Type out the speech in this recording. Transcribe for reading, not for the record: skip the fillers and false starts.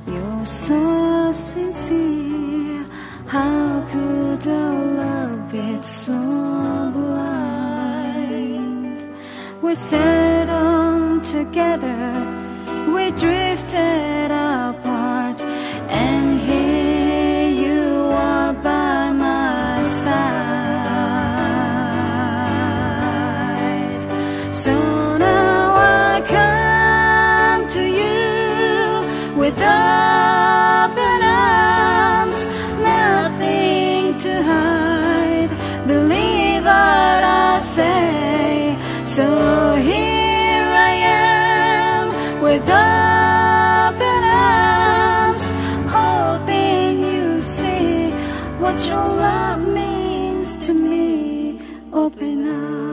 You're so sincere. How could our love be so blind? We sat on together, we drifted apart, and here you are by my side. So now I come to you with open arms, nothing to hide. Believe what I say. So here I am with open arms, hoping you see what your love means to me. Open arms.